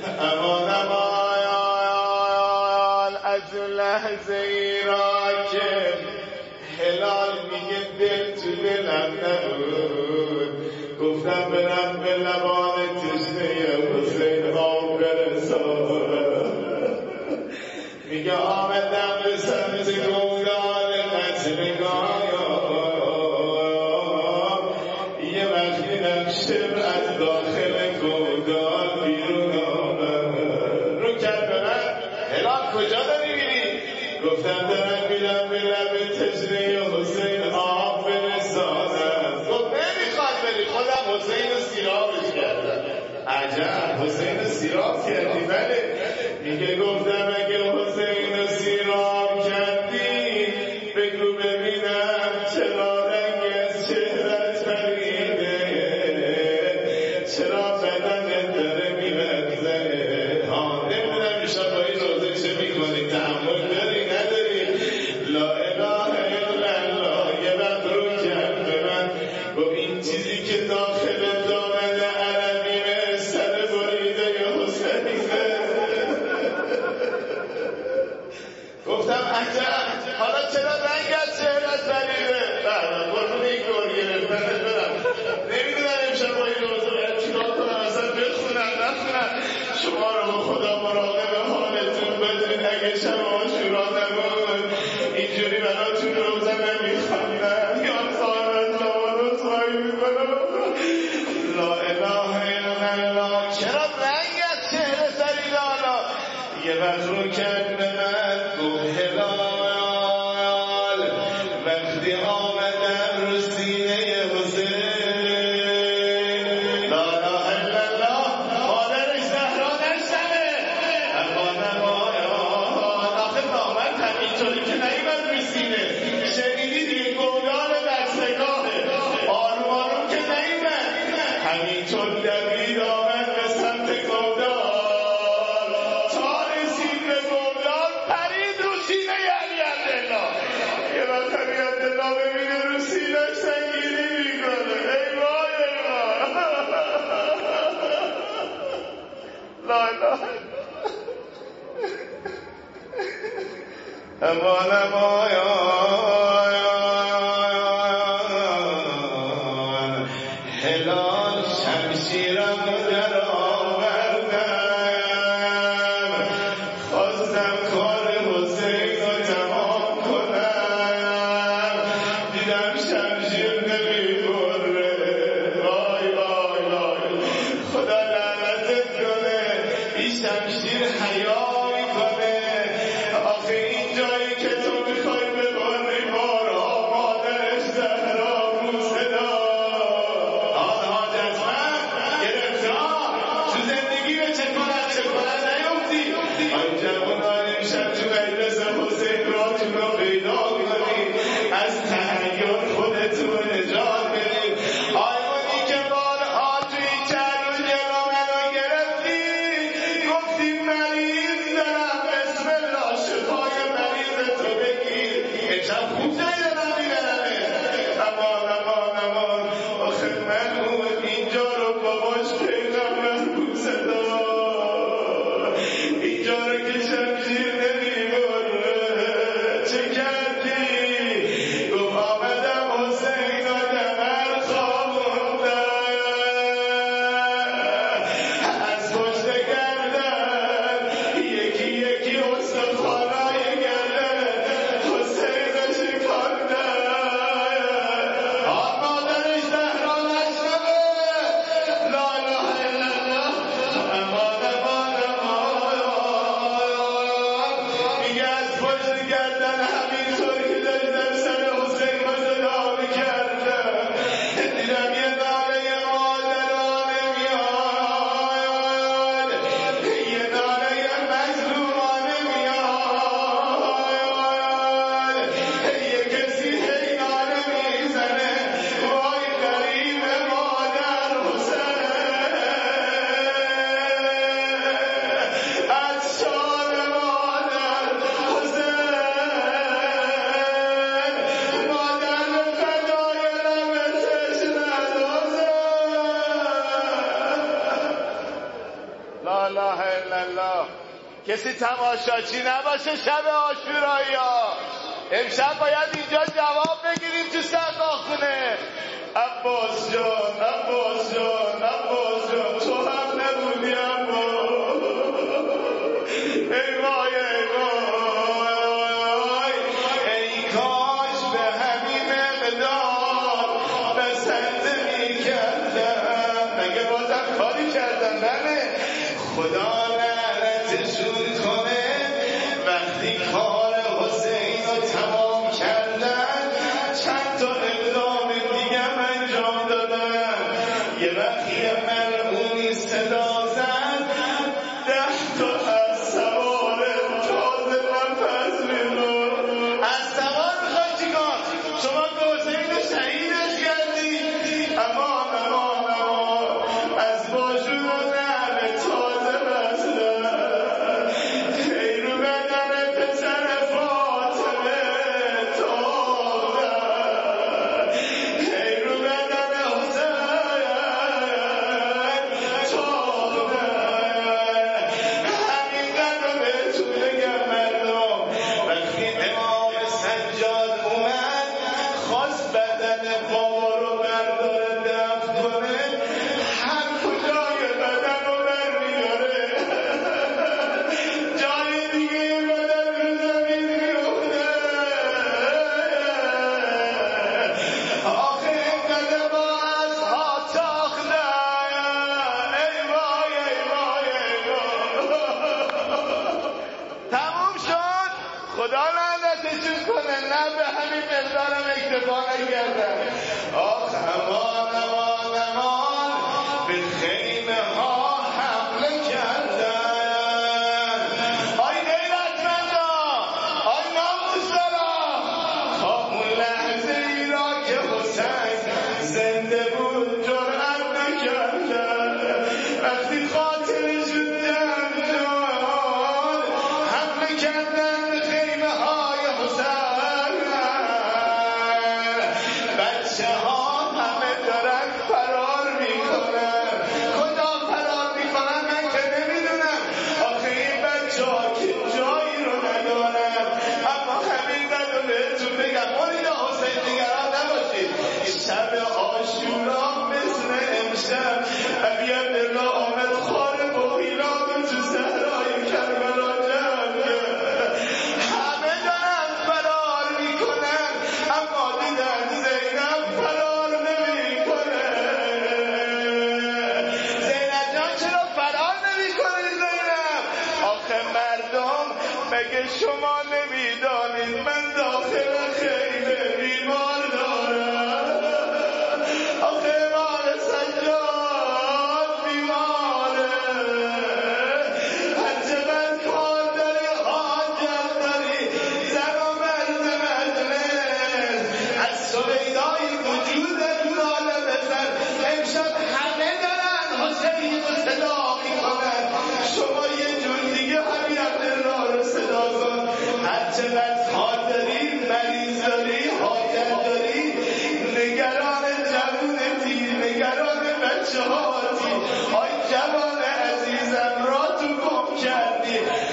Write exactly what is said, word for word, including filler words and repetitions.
امان امان از لحظه ای را که هلال میگه دل تو دلم نبود، گفتم برم به لبان تشنه حسین آب برسانم. میگه آمدم به سمت گودال قتلگاهیام، یه وقتی نقشم از داخل گودال بیرون آمد. رو کرد به من هلال کجا داری میری؟ گفتم دارم میرم به لب تشنه حسین آب برسانم. گفت نمیخواد بری، خودم حسین رو سیرابش کردم. عجب حسین رو سیراب کردی؟ بله. میگه گفتم اگه حسین رو سیراب کردی بگو ببینم چرا رنگ از چهرت پریده، چرا بدنت داره میلرزه. ها نمیدونم ایشان با این روزه چه میکنی، تحمل داری نداری؟ لا اله الا الله. یه وقت رو کرد به من گفت این چیزی که داخل دامن عربیه سر بریده حسینه. گفتم عجب، حالا چرا رنگ از چهرت پریده؟ بله قربون این گور گرفتن برم. نمیدونم امشب با این روزه باید چیکار کنم، اصلا بخونم نخونم. شما رو با خدا مراقب حالتون بدون. اگه شب عاشورا نبود اینجوری براتون روزه نمیخوندم. یا صاحبت جوان رو سایی میکنم. لا اله الا الله. چرا رنگ از چهره سریده؟ حالا یه وقت رو کرد به من گفت هلال وقتی آمدم رو سینه حسین، لا اله الا الله، مادرش زهرا نشنه. اما نمایان آخه نامد همینطوری که نیمد رو سینه. شنیدی دیگه گودال دستگاهه، آروم آروم که نیمد همینطور دوید آمد به سمت گودال. ببینه رو سینش سنگینی میکنه. ای وای ای وای. لا اله امان امان هلال شمشیرم در آوردم، خواستم کار حسین رو تمام کنم، دیدم شمشیر نمیبره. وای وای وای خدا لعنتت کنه، این شمشیر حیا میکنه. آخه این جایی که تو میخوای ببری بارها مادرش زهرا موسدا آن حاجتمند گرفتار تو زندگی به چه کنن چه کنن نیفتی. آی جوانان امشب تو مجلس حسین راتون رو پیدا کنید، از تحیر خودتون نجات بدید. آیمونی که بارها توی چرو جلو منو گرفتی، گفتی مریض دارم، بسم الله شفای مریض تو بگیر. امشب خوب نیدارم میبرمه. امان امان امان. آخه من اون اینجا رو باباش پیغمبر بود صدا، اینجا رو که الا الله. کسی تماشاچی نباشه شب عاشورایی ها. امشب باید اینجا جواب بگیریم تو سقاخونه. عباس جان عباس جان عباس جان تو هم نبودی عباس. ای وای ای وای ای کاش به همین مقدار بسنده می کردم. مگه بازم کاری کردم؟ بله خدا لعنتشون کنه وقتی کار حسین رو تمام کردن چند تا اقدام دیگه انجام دادن. یه وقتی ملعونی صدا زد ده تا از سوار تازه نفس می‌برد. از سوار می‌خوای چیکار؟ شما به حسین شهیدش کردی. امان امان امان از باشون و نعل تازه بستن. خیرو بدن پسر فاطمه تابدن. خیرو بدن حسین تابدن. همین قدر بهتون بگم مردم وقتی امام سجاد اومد خواست بدن بابا رو برداره دفن کنه هر کجای بدن رو بر میداره جای دیگه بدن رو زمین میفته. آخه اینقدر با ازها تاختن. ای وای ای وای ای وای. تموم شد. خدا لعنتشون کنه. نه به همین مقدارم اکتفا نکردن. آخ امان امان امان به خیمه ها حمله کردن. آی غیرتمندا آی ناموسدارا تا اون لحظه ای را که حسین زنده بود جرأت نکردن. وقتی خاطرشون جمع شد حمله کردن به خیمه های حسین. بچه ها همه دارن فرار میکنن. کجا فرار میکنن من که نمیدونم. آخه این بچه ها که جایی رو ندارن. اما همین قدر بهتون بگم مرید حسین نگران نباشید. شب عاشورا مثل امشب ابی عبدالله آمد خار بخیران تو صحرای کربلا جمع کرد. همه دارن فرار میکنن اما دیدن زینب فرار نمیکنه. زینب جان چرا فرار نمیکنی زینب؟ آخه مردم مگه شما نمیدانید من داخل خیمه بیمار دارم. آخه امام سجاد بیماره. هرچقدر کار داری حاجت داری زن و مرد مجلس از سویدای وجود دال بزن. امشب همه دارن حسین رو صدا میکنن. شما یه جور دیگه همین عبدالله رو صدا کن. هرچقدر کار داری مریض داری حاجت داری نگران جوونتی نگران بچه هاتی. آی جوان عزیزم را تو گم کردی.